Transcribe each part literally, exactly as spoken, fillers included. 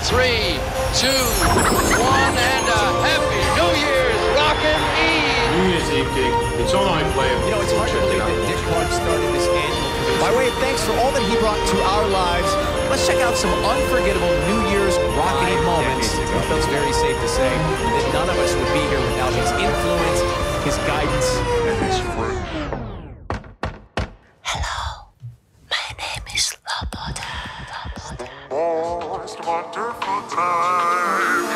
Three, two, one, and a happy New Year's Rockin' Eve! New Year's Eve gig. It's on iPlayer. You know, it's hard to believe that Dick Clark started this annual tradition. By way of thanks for all that he brought to our lives, let's check out some unforgettable New Year's Rockin' Eve moments. It feels very safe to say that none of us would be here without his influence, his guidance, and his friend. Hello, my name is Loboda. Loboda. Most wonderful time.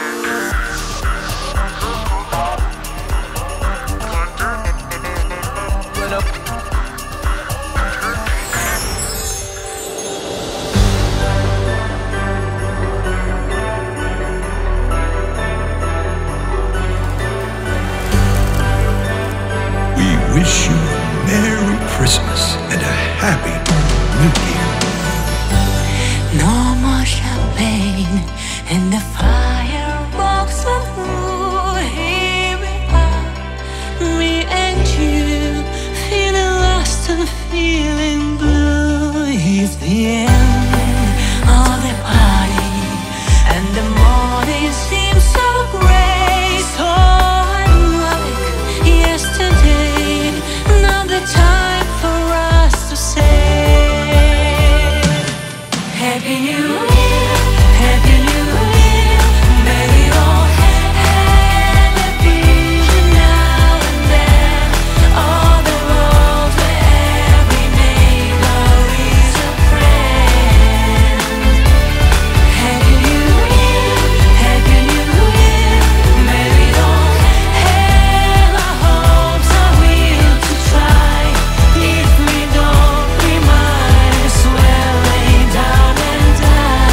We wish you a Merry Christmas and a Happy New Year. No more champagne and the fireworks of ooh, here we are, me and you, feeling lost and feeling blue. It's the end of the party, and the morning seems so gray, so unlike yesterday. Now the time for us to say Happy New Year, Happy New Year. May we all have a vision now and then. All the world where every neighbor is a friend. Happy New Year, Happy New Year. May we all have our hopes, our will to try. If we don't, we might as well lay down and die.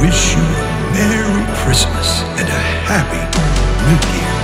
wish you a Merry Christmas and a Happy New Year.